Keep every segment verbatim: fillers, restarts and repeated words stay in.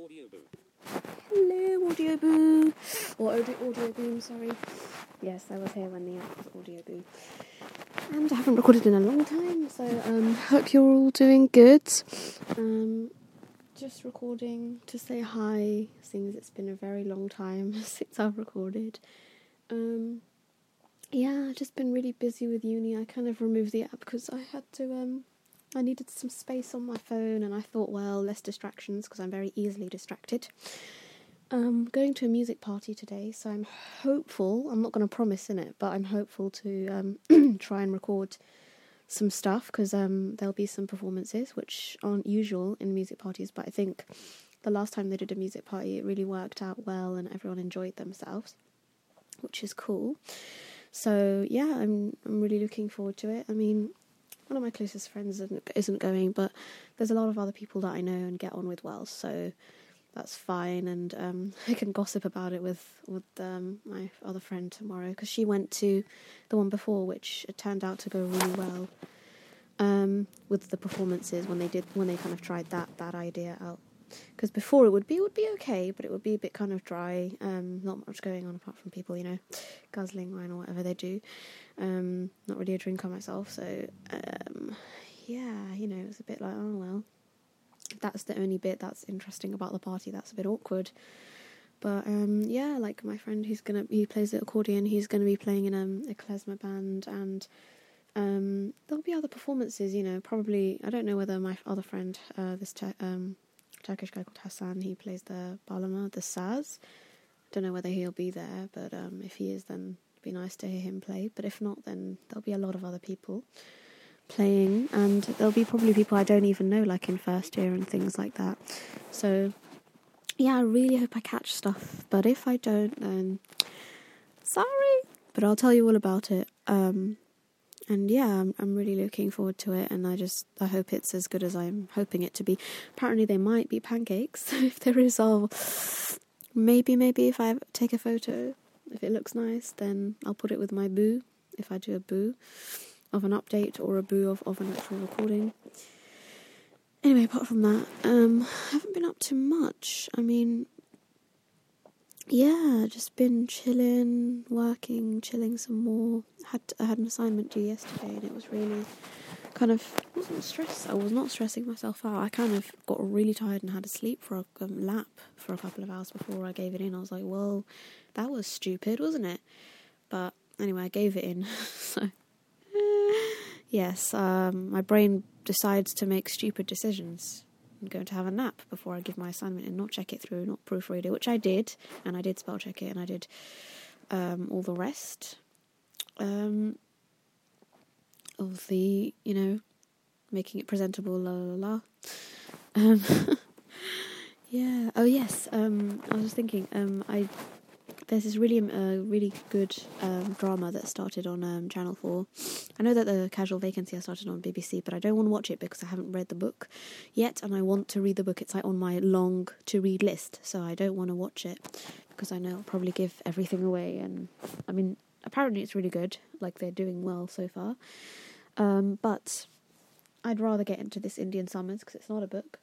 Audio Boo. Hello, Audio Boo. Or Audio, audio Boom, sorry. Yes, I was here when the app was Audio Boo. And I haven't recorded in a long time, so um, hope you're all doing good. Um, just recording to say hi, seeing as it's been a very long time since I've recorded. Um, yeah, I've just been really busy with uni. I kind of removed the app because I had to, um, I needed some space on my phone, and I thought, well, less distractions, because I'm very easily distracted. Um, going to a music party today, so I'm hopeful, I'm not going to promise in it, but I'm hopeful to um, try and record some stuff, because um, there'll be some performances which aren't usual in music parties, but I think the last time they did a music party it really worked out well and everyone enjoyed themselves, which is cool. So yeah, I'm I'm really looking forward to it. I mean, one of my closest friends isn't, isn't going, but there's a lot of other people that I know and get on with well, so that's fine, and um, I can gossip about it with, with um, my other friend tomorrow, because she went to the one before, which it turned out to go really well um, with the performances when they did when they kind of tried that, that idea out. Because before it would be it would be okay, but it would be a bit kind of dry, um, not much going on apart from people, you know, guzzling wine or whatever they do. Um, not really a drinker myself, so um, yeah, you know, it was a bit like, oh well, if that's the only bit that's interesting about the party, that's a bit awkward. But um, yeah, like my friend who's gonna he plays the accordion, he's gonna be playing in um, a klezmer band, and um, there'll be other performances, you know, probably. I don't know whether my other friend, uh, this te- um. Turkish guy called Hassan, he plays the bağlama, the saz. Don't know whether he'll be there, but um, if he is, then it'd be nice to hear him play. But if not, then there'll be a lot of other people playing, and there'll be probably people I don't even know, like in first year and things like that. So yeah, I really hope I catch stuff, but if I don't, then sorry, but I'll tell you all about it. Um, And yeah, I'm, I'm really looking forward to it, and I just, I hope it's as good as I'm hoping it to be. Apparently they might be pancakes. If there is, I'll, maybe, maybe if I take a photo, if it looks nice, then I'll put it with my boo, if I do a boo of an update or a boo of, of an actual recording. Anyway, apart from that, um, I haven't been up to much. I mean, yeah, just been chilling, working, chilling some more. Had I had an assignment due yesterday, and it was really kind of wasn't stress. I was not stressing myself out. I kind of got really tired and had to sleep for a um, lap for a couple of hours before I gave it in. I was like, well, that was stupid, wasn't it? But anyway, I gave it in. So yes, um, my brain decides to make stupid decisions. I'm going to have a nap before I give my assignment and not check it through, not proofread it, which I did, and I did spell check it, and I did um, all the rest um, of the, you know, making it presentable, la la la. Um, yeah. Oh yes. Um, I was thinking. Um, I there's this really uh, really good um, drama that started on um, Channel four. I know that the Casual Vacancy has started on B B C, but I don't want to watch it because I haven't read the book yet, and I want to read the book. It's like on my long to read list, so I don't want to watch it because I know it'll probably give everything away. And I mean, apparently it's really good. Like they're doing well so far. Um, but I'd rather get into this Indian Summers because it's not a book.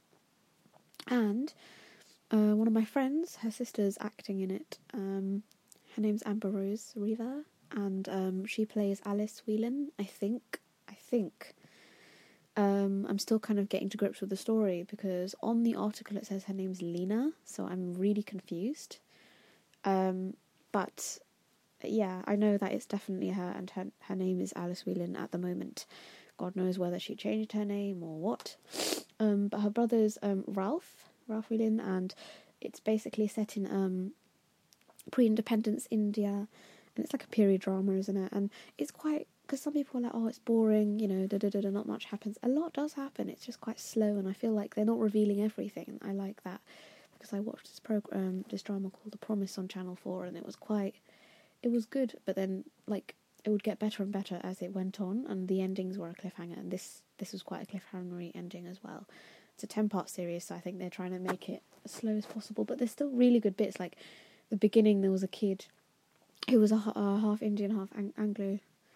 And uh, one of my friends, her sister's acting in it. Um, her name's Amber Rose Riva, and um, she plays Alice Whelan, I think. I think. Um, I'm still kind of getting to grips with the story because on the article it says her name's Lena, so I'm really confused. Um, but yeah, I know that it's definitely her, and her, her name is Alice Whelan at the moment. God knows whether she changed her name or what. Um, but her brother's um, Ralph, Ralph Whelan, and it's basically set in um, pre-independence India, and it's like a period drama, isn't it? And it's quite, because some people are like, oh, it's boring, you know, da da da da, not much happens. A lot does happen. It's just quite slow, and I feel like they're not revealing everything. I like that because I watched this program, this drama called The Promise on Channel four, and it was quite, it was good, but then like it would get better and better as it went on, and the endings were a cliffhanger, and this this was quite a cliffhangery ending as well. It's a ten-part series, so I think they're trying to make it as slow as possible, but there's still really good bits. Like the beginning, there was a kid who was a, a half Indian, half Ang- Anglo,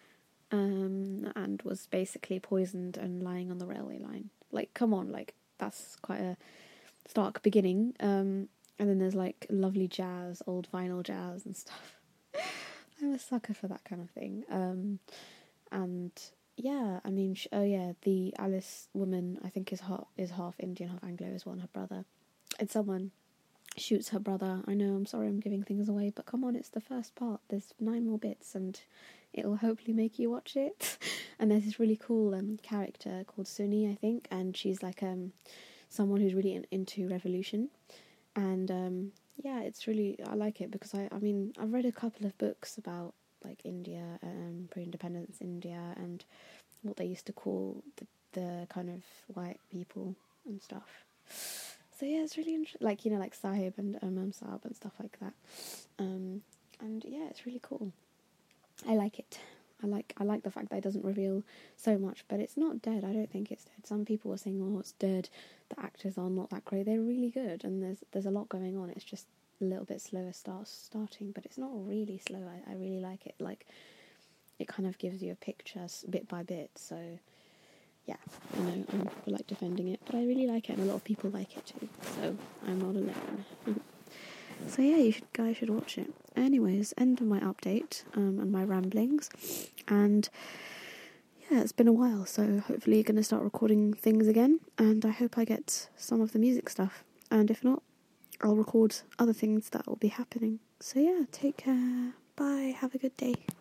um, and was basically poisoned and lying on the railway line. Like, come on, like that's quite a stark beginning, um, and then there's like lovely jazz, old vinyl jazz and stuff. I'm a sucker for that kind of thing. Um, and yeah, I mean, sh- oh yeah, the Alice woman I think is half is half Indian, half Anglo as well, and her brother. And someone shoots her brother. I know, I'm sorry I'm giving things away, but come on, it's the first part. There's nine more bits, and it'll hopefully make you watch it. And there's this really cool um character called Suni, I think, and she's like um someone who's really in, into revolution. And um yeah, it's really, I like it because I I mean I've read a couple of books about like India, um pre-independence India, and what they used to call the the kind of white people and stuff. So yeah, it's really interesting, like, you know, like Sahib and Imam Saab and stuff like that. Um, and yeah, it's really cool. I like it. I like I like the fact that it doesn't reveal so much, but it's not dead. I don't think it's dead. Some people are saying, "Oh, it's dead. The actors are not that great." They're really good, and there's there's a lot going on. It's just a little bit slower start starting, but it's not really slow. I, I really like it. Like, it kind of gives you a picture bit by bit. So yeah, I know I'm probably like defending it, but I really like it, and a lot of people like it too. So I'm not alone. So yeah, you should guys should watch it. Anyways, end of my update um, and my ramblings, and yeah, it's been a while. So hopefully, you're gonna start recording things again, and I hope I get some of the music stuff. And if not, I'll record other things that will be happening. So yeah, take care. Bye. Have a good day.